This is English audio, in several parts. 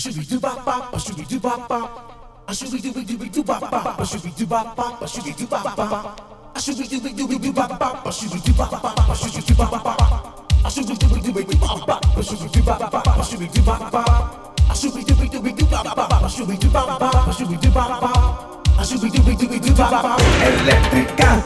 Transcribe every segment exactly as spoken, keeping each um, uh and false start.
should be do bop bop, I should be do bop bop. I should be do do do bop bop, I should be do bop bop, I should be do bop bop. I should be do do do bop bop, I should be do bop bop, I should be do bop bop. I should be do do do bop bop, I should be do bop bop, I should be do bop bop. I should be do do do bop bop, I should be do bop bop, I should be do bop bop. I should be do do do bop bop. Eléctrica.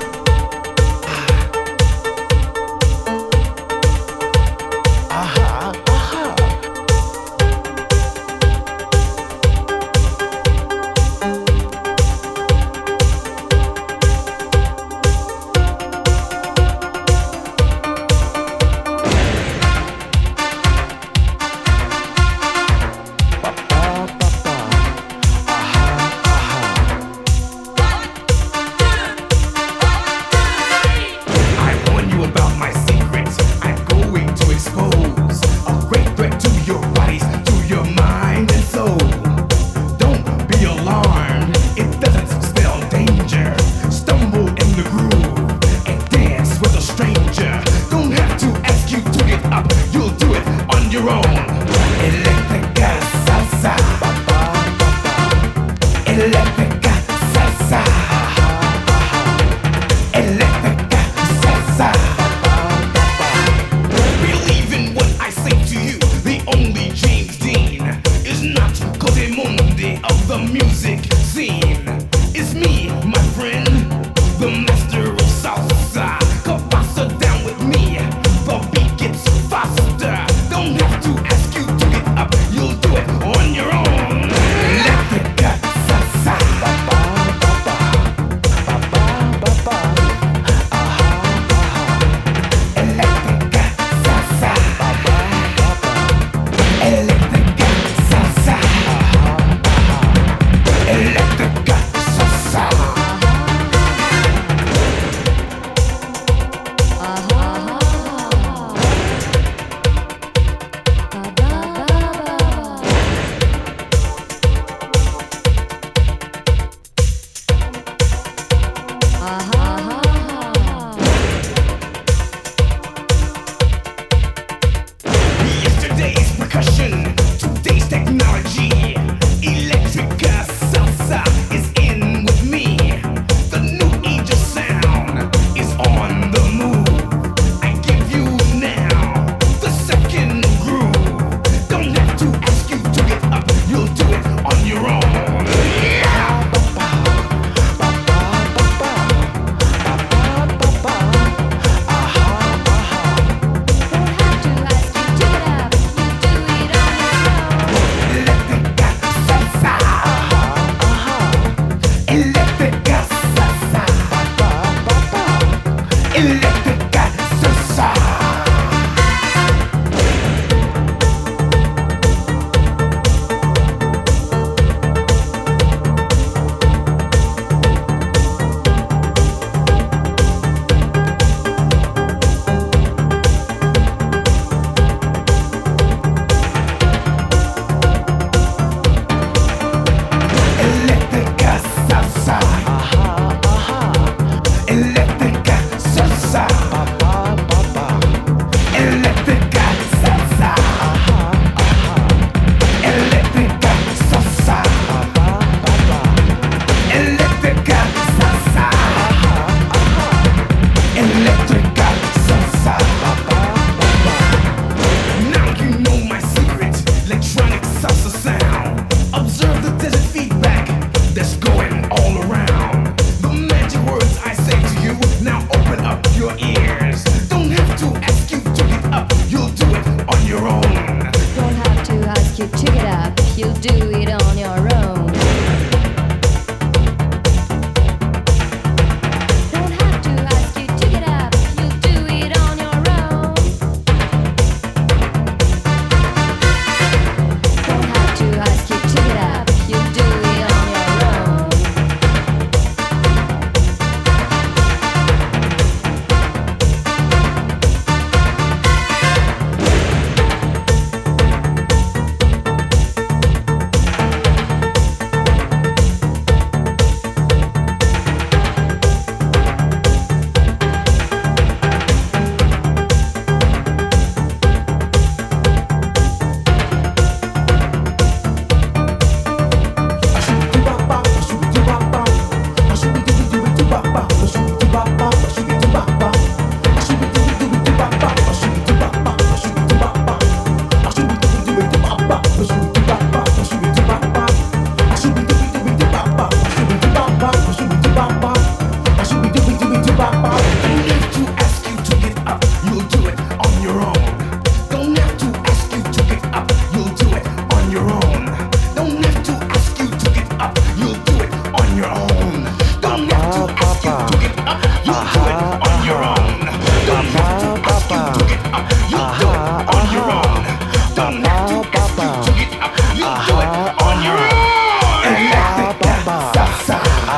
your own. Don't have to ask you to get up, you'll do it on your own. Don't have to ask you to get up, you'll do it on your own. Don't have to ask you to get up, you'll do it on your own. Don't have to ask you to get up, you'll do it on your own. Electrica salsa.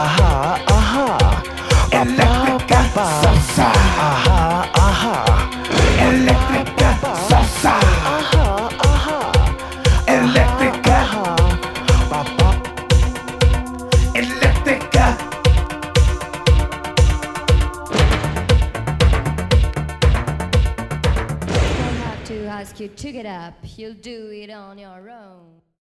Electrica salsa. Electrica salsa. Electrica. Electrica. Don't have to ask you to get up, you'll do it on your own.